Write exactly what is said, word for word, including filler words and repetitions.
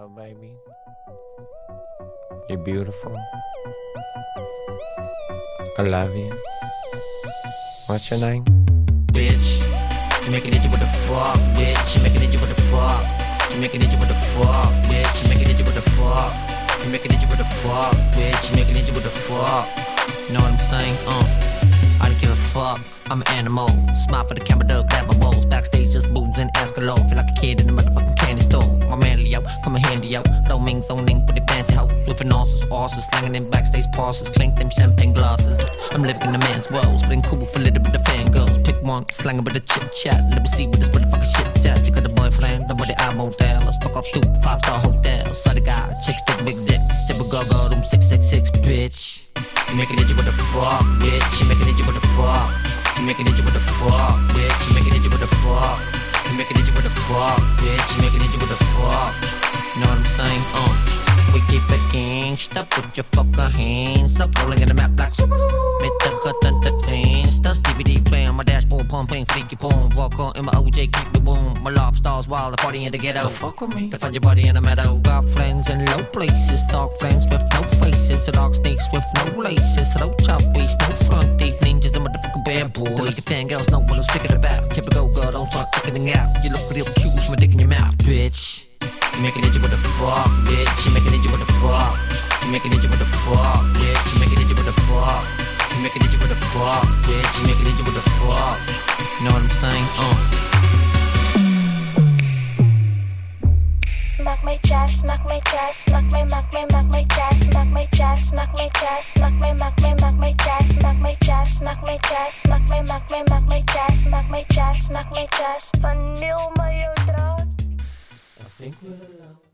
baby. You're beautiful. I love you. What's your name? Bitch, you making it, you what the fuck, bitch. You making it, you what the fuck. You making it, you what the fuck, bitch. You making it, you what the fuck. You making it, you what the fuck, bitch. You making it, you what the fuck. You know what I'm saying? Uh. I don't give a fuck, I'm an animal. Smile for the camera, duck, grab my balls. Backstage, just boobs and ass galore. Feel like a kid in the motherfucking candy store. My man Leo, come and handy out. Roaming, zoning for the fancy house. With an arses, arses, slanging in backstage passes. Clink them champagne glasses. I'm living in a man's world. Splitting cool for little bit of fangirls. Pick one, slanging with a chit chat. Let me see what this motherfucking shit's at. You got a boyfriend, nobody I motel. Let's fuck off to five star hotels. Saw the guy, chicks take big dicks. Sip a go-go, room six six six, bitch. You making it, you what the fuck, bitch. You making it, you what the fuck. You making it, you what the fuck, bitch. You making it, you what the fuck. You making it, you what the fuck, bitch. You making it, you what the fuck. You know what I'm saying? Uh. We keep it gangsta, put your fucking hands up. Rolling in the map like super. Met the hut and the things. Dust D V D playing on my dashboard, pumping freaky boom. Walk on in my O J, keep the boom. My love stars while the party in the ghetto. Don't fuck with me. To find your body in the meadow. Got friends in low places. Dark friends with no faces. The dark snakes with no laces. Slow choppies, no front teeth. Ninjas, the motherfucking bad boy. The like fangirls know what I'm speaking about. Typical girl, don't start checking it out. You look real cute with my dick in your mouth, bitch. You making it, you what the fuck, bitch. You making it, you what the fuck. You making it, you what the fuck, bitch. You making it, you what the fuck. You making it, you what the fuck, bitch. You making it, you what the fuck. You know what I'm saying? Uh. Smack my chest, smack my chest, smack my, smack my, smack my chest, smack my chest, smack my chest, smack my, smack my, smack my chest, smack my chest, smack my chest, smack my, smack my, smack my chest, smack my chest, smack my chest. Vanil my draad. I think we're alone.